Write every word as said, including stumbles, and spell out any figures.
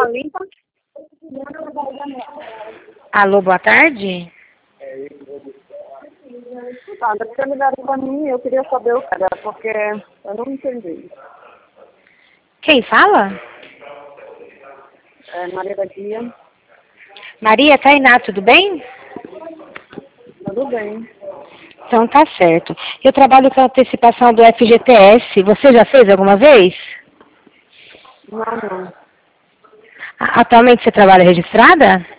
limpa. Alô, boa tarde? Tá, você ligaram pra mim, eu queria saber o que era, porque eu não entendi. Quem fala? É Maria da Guia. Maria Tainá, tudo bem? Tudo bem. Então tá certo. Eu trabalho com a antecipação do F G T S. Você já fez alguma vez? Não, não. A- Atualmente você trabalha registrada?